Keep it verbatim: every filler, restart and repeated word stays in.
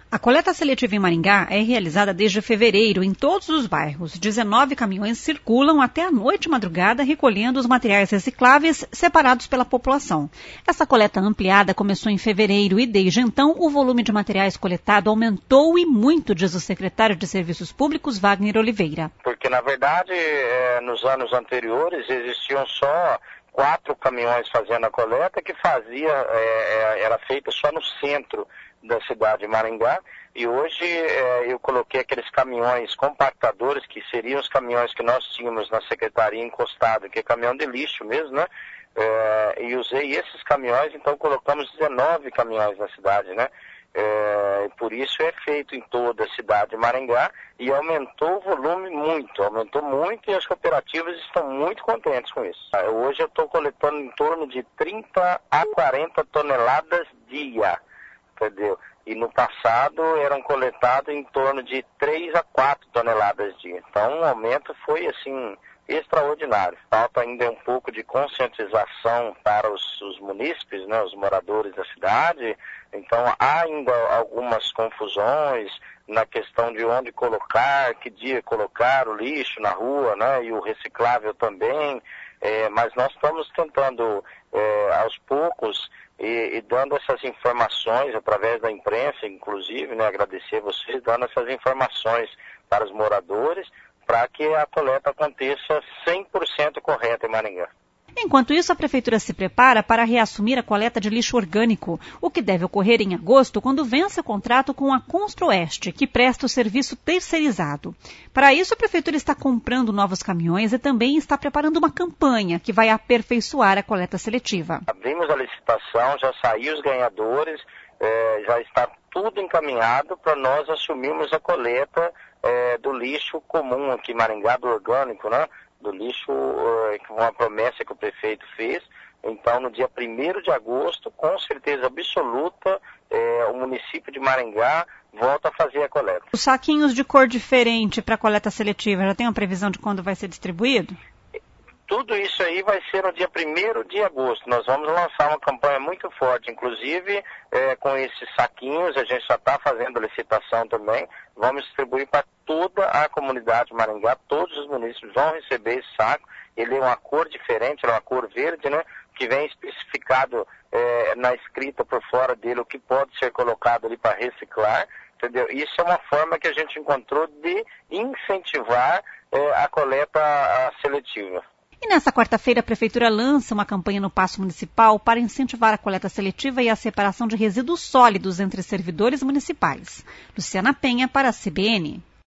A coleta seletiva em Maringá é realizada desde fevereiro em todos os bairros. dezenove caminhões circulam até a noite e madrugada recolhendo os materiais recicláveis separados pela população. Essa coleta ampliada começou em fevereiro e desde então o volume de materiais coletado aumentou e muito, diz o secretário de Serviços Públicos, Wagner Oliveira. Porque na verdade é, nos anos anteriores existiam só quatro caminhões fazendo a coleta que fazia, é, era feita só no centro da cidade de Maringá, e hoje é, eu coloquei aqueles caminhões compactadores, que seriam os caminhões que nós tínhamos na secretaria encostado, que é caminhão de lixo mesmo, né? É, e usei esses caminhões, então colocamos dezenove caminhões na cidade, né? É, por isso é feito em toda a cidade de Maringá e aumentou o volume muito, aumentou muito e as cooperativas estão muito contentes com isso. Hoje eu estou coletando em torno de trinta a quarenta toneladas dia, entendeu? E no passado eram coletados em torno de três a quatro toneladas dia. Então o aumento foi assim extraordinário. Falta ainda um pouco de conscientização para os, os munícipes, né, os moradores da cidade. Então há ainda algumas confusões na questão de onde colocar, que dia colocar o lixo na rua, né, e o reciclável também. É, mas nós estamos tentando é, aos poucos e, e dando essas informações através da imprensa, inclusive, né, agradecer a vocês, dando essas informações para os moradores, para que a coleta aconteça cem por cento correta em Maringá. Enquanto isso, a Prefeitura se prepara para reassumir a coleta de lixo orgânico, o que deve ocorrer em agosto, quando vence o contrato com a Construoeste, que presta o serviço terceirizado. Para isso, a Prefeitura está comprando novos caminhões e também está preparando uma campanha que vai aperfeiçoar a coleta seletiva. Abrimos a licitação, já saiu os ganhadores, eh, já está tudo encaminhado para nós assumirmos a coleta eh, do lixo comum aqui em Maringá, do orgânico, né? Do lixo, uma promessa que o prefeito fez. Então, no dia primeiro de agosto, com certeza absoluta, é, o município de Maringá volta a fazer a coleta. Os saquinhos de cor diferente para a coleta seletiva, já tem uma previsão de quando vai ser distribuído? Tudo isso aí vai ser no dia primeiro de agosto. Nós vamos lançar uma campanha muito forte, inclusive é, com esses saquinhos, a gente já está fazendo licitação também. Vamos distribuir para toda a comunidade de Maringá, todos os municípios vão receber esse saco. Ele é uma cor diferente, é uma cor verde, né? Que vem especificado é, na escrita por fora dele o que pode ser colocado ali para reciclar, entendeu? Isso é uma forma que a gente encontrou de incentivar é, a coleta a seletiva. E nessa quarta-feira, a Prefeitura lança uma campanha no Paço Municipal para incentivar a coleta seletiva e a separação de resíduos sólidos entre servidores municipais. Luciana Penha, para a C B N.